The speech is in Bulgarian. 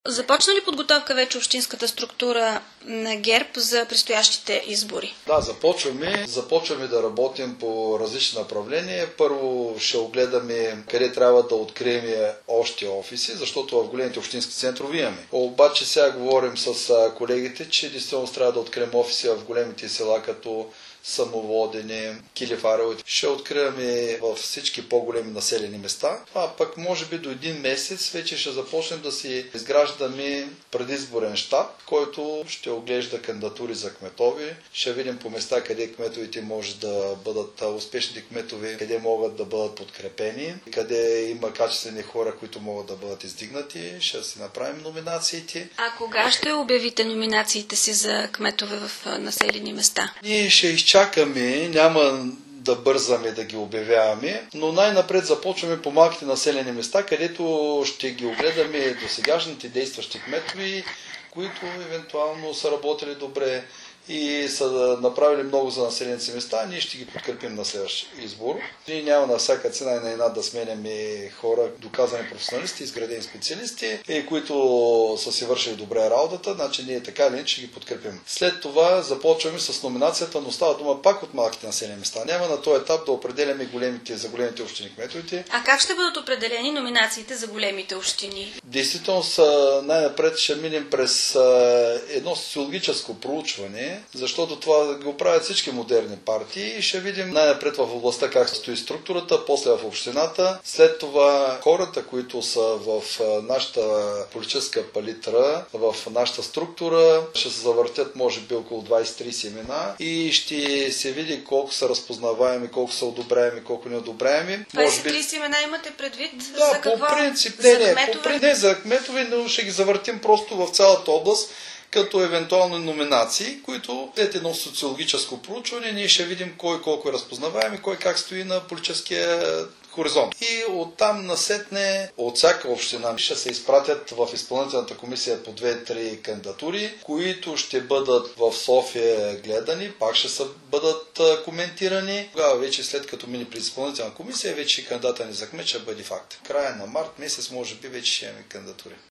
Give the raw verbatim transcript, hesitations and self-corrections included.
Започна ли подготовка вече общинската структура на ГЕРБ за предстоящите избори? Да, започваме. Започваме да работим по различни направления. Първо ще огледаме къде трябва да открием още офиси, защото в големите общински центрове имаме. Обаче сега говорим с колегите, че действително трябва да открием офиси в големите села, като Самоводене, Килифарево. Ще откриваме във всички по-големи населени места. А пък може би до един месец вече ще започнем да си изграждаме предизборен щаб, който ще оглежда кандидатури за кметови. Ще видим по места къде кметовете може да бъдат успешните кметове, къде могат да бъдат подкрепени, къде има качествени хора, които могат да бъдат издигнати. Ще си направим номинациите. А кога ще обявите номинациите си за кметове в населени места? Ние ще изчакаме, няма да бързаме да ги обявяваме, но най-напред започваме по малките населени места, където ще ги огледаме досегашните действащи кметови, които евентуално са работили добре и са направили много за населените места, ние ще ги подкрепим на следващ избор. Ние няма на всяка цена и на една да сменяме хора, доказани професионалисти, изградени специалисти, и които са си вършили добре работата, значи ние така или иначе ще ги подкрепим. След това започваме с номинацията, но става дума пак от малките населени места. Няма на този етап да определяме големите, за големите общини кметовете. А как ще бъдат определени номинациите за големите общини? Действително най-напред ще минем през едно социологическо проучване, защото това го правят всички модерни партии и ще видим най-напред в областта как стои структурата, после в общината, след това хората, които са в нашата политическа палитра, в нашата структура, ще се завъртят може би около двайсет-трийсет имена и ще се види колко са разпознаваеми, колко са одобряеми, колко неодобряеми. двайсет-трийсет имена имате предвид? Да, за какво? по принцип, за не, не, кметове? по принцип, не за кметове, но ще ги завъртим просто в цялата област, като евентуално номинации, които след едно социологическо проучване ние ще видим кой колко е разпознаваем и кой как стои на политическия хоризонт. И оттам насетне от всяка община ще се изпратят в изпълнителната комисия по две-три кандидатури, които ще бъдат в София гледани, пак ще са бъдат коментирани. Тогава вече след като мине при изпълнителна комисия, вече кандидата ни за кмет ще бъде факт. Края на март месец може би вече ще имаме кандидатури.